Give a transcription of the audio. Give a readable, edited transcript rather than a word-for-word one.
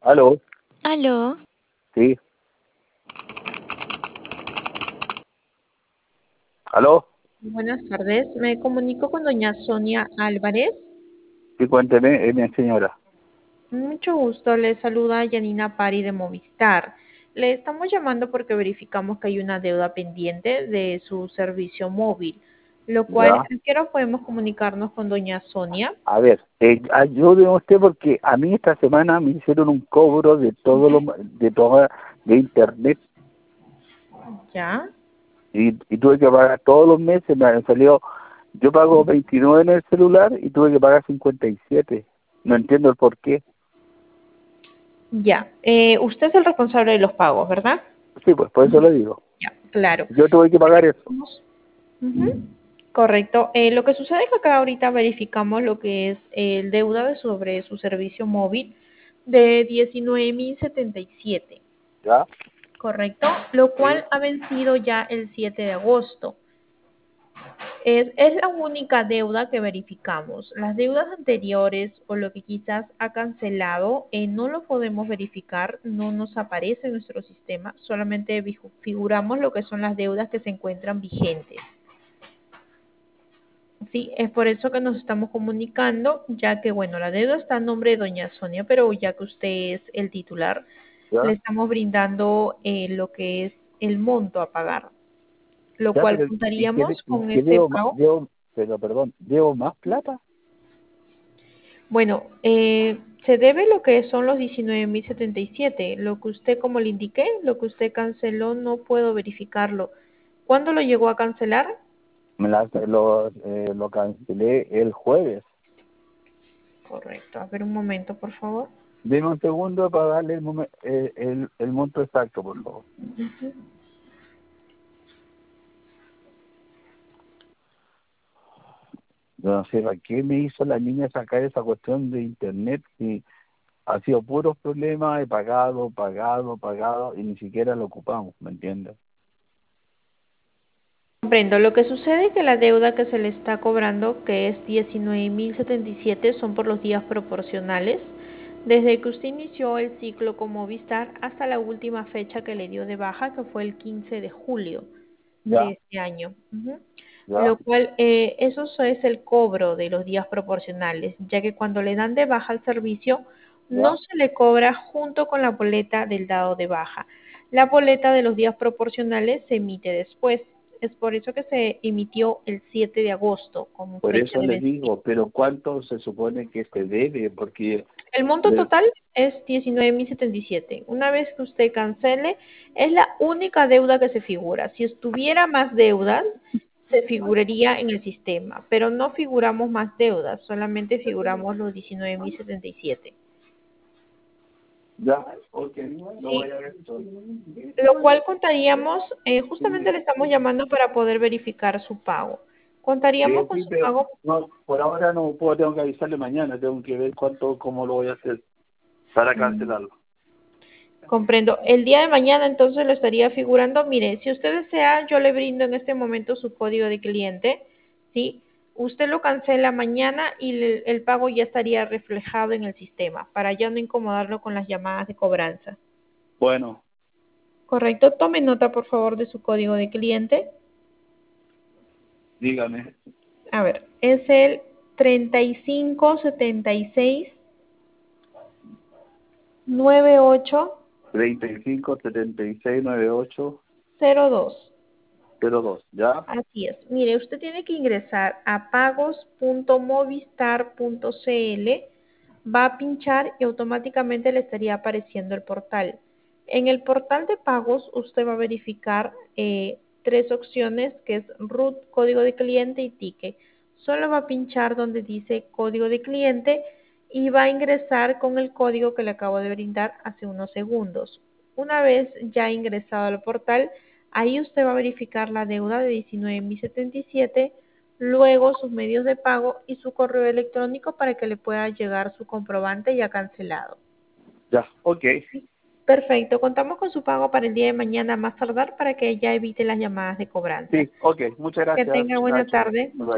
Aló, Aló, sí, aló, Buenas tardes, me comunico con doña Sonia Álvarez. sí, cuénteme, es mi señora. Mucho gusto, le saluda Yanina Pari de Movistar. Le estamos llamando porque verificamos que hay una deuda pendiente de su servicio móvil, lo cual, Ya, ¿a qué hora podemos comunicarnos con doña Sonia? a ver, ayúdeme usted porque a mí esta semana me hicieron un cobro de todo de internet ¿Ya? y tuve que pagar todos los meses, me salió, yo pago 29 en el celular y tuve que pagar 57. No entiendo el por qué. Ya. Usted es el responsable de los pagos, ¿verdad? Sí, pues por eso le digo. Ya, claro. Yo tuve que pagar eso. Ujú. Correcto. Lo que sucede es que acá ahorita verificamos lo que es el deuda sobre su servicio móvil de 19.077, ¿Ya? correcto, lo Sí. cual ha vencido ya el 7 de agosto. Es la única deuda que verificamos. Las deudas anteriores o lo que quizás ha cancelado no lo podemos verificar, no nos aparece en nuestro sistema, solamente figuramos lo que son las deudas que se encuentran vigentes. Sí, es por eso que nos estamos comunicando, ya que, bueno, la deuda está a nombre de doña Sonia, pero ya que usted es el titular, le ¿Ya? estamos brindando lo que es el monto a pagar, lo ¿Ya? cual Pero ¿y qué, contaríamos y con qué ese debo, pago. pero perdón, ¿debo más plata? Bueno, se debe lo que son los 19.077, lo que usted, como le indiqué, lo que usted canceló, no puedo verificarlo. ¿Cuándo lo llegó a cancelar? Lo cancelé el jueves. Correcto, a ver un momento, por favor. Deme un segundo para darle el monto exacto, por favor. Yo no sé, ¿para qué me hizo la niña sacar esa cuestión de internet? Y ha sido puros problemas, he pagado, pagado, pagado, y ni siquiera lo ocupamos, ¿me entiendes? Comprendo. Lo que sucede es que la deuda que se le está cobrando, que es 19.077, son por los días proporcionales, desde que usted inició el ciclo con Movistar hasta la última fecha que le dio de baja, que fue el 15 de julio de Ya, este año. ya, Lo cual, eso es el cobro de los días proporcionales, ya que cuando le dan de baja el servicio, no ya. se le cobra junto con la boleta del dado de baja. La boleta de los días proporcionales se emite después. Es por eso que se emitió el 7 de agosto como Por fecha eso de le vencimiento. digo, pero ¿cuánto se supone que se debe? Porque El monto de- total es 19.077. Una vez que usted cancele, es la única deuda que se figura. Si estuviera más deudas, se figuraría en el sistema, pero no figuramos más deudas, solamente figuramos los 19.077. ya, ok, lo voy ¿Sí? a ver. Lo cual contaríamos, justamente le estamos llamando para poder verificar su pago. Contaríamos con Sí, su pero pago. no, por ahora no puedo, tengo que avisarle mañana, tengo que ver cómo lo voy a hacer para mm, cancelarlo. Comprendo. El día de mañana entonces lo estaría figurando. Mire, si usted desea, yo le brindo en este momento su código de cliente, ¿sí? Usted lo cancela mañana y el pago ya estaría reflejado en el sistema para ya no incomodarlo con las llamadas de cobranza. Bueno, Correcto. Tome nota, por favor, de su código de cliente. dígame, A ver, es el 35769802. 35769802, ¿ya? Así es. Mire, usted tiene que ingresar a pagos.movistar.cl, va a pinchar y automáticamente le estaría apareciendo el portal. En el portal de pagos usted va a verificar tres opciones que es root, código de cliente y ticket. Solo va a pinchar donde dice código de cliente y va a ingresar con el código que le acabo de brindar hace unos segundos. Una vez ya ingresado al portal, ahí usted va a verificar la deuda de 19.077, luego sus medios de pago y su correo electrónico para que le pueda llegar su comprobante ya cancelado. Ya, ok. Perfecto, contamos con su pago para el día de mañana más tardar para que ya evite las llamadas de cobranza. Sí, ok, muchas Que gracias, tenga buena Nacho. tarde. Muchas